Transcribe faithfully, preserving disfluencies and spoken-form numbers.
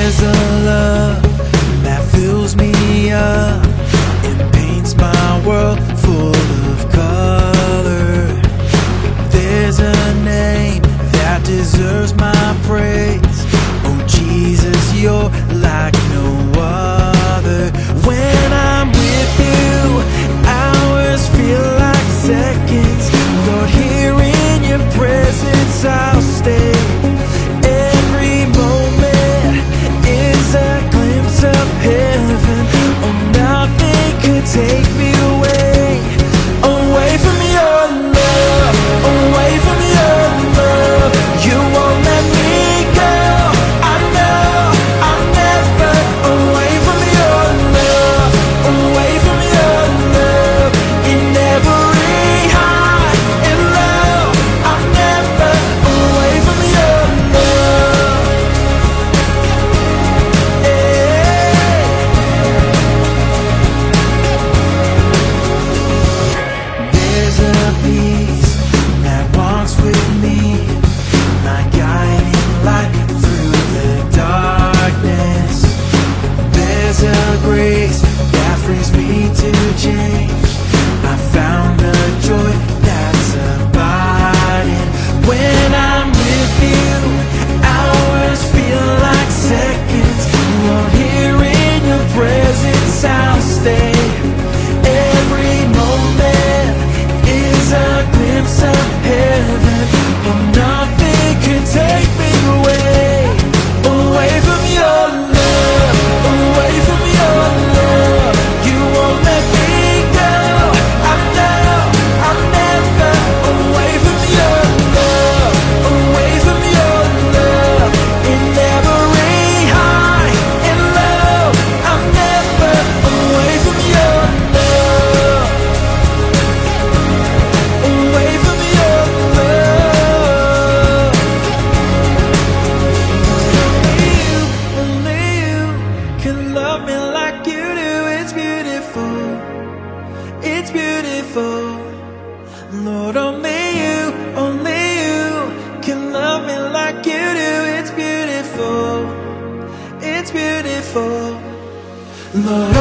There's a love that fills me up and paints my world full of color. There's a name that deserves my praise. Oh Jesus, you're like no other. When I'm with you, hours feel like seconds. Lord, here in your presence I'll stay. Every moment is a glimpse of heaven. Oh, nothing could take me away, away from your love, away from your love. You won't let me go. I know I'll never. Away from your love, away from your love. In every high and low, I'll never. Away from your love. There's a peace that walks with me, my guiding light through the darkness. There's a grace that frees me to change. I found the joy that's abiding. When I'm with you, hours feel like seconds. Lord, here in your presence I'll stay. Every moment is a glimpse of heaven. Oh, nothing can take me away, away from your love, away from your love. You won't let me go. I know I'll never. Away from your love, away from your love. In every high and low, I'm never. Away from your love, away from your love. Only you, only you can love me like you do. It's beautiful, it's beautiful. Lord, only you, only you can love me like you do. It's beautiful, it's beautiful. Lord,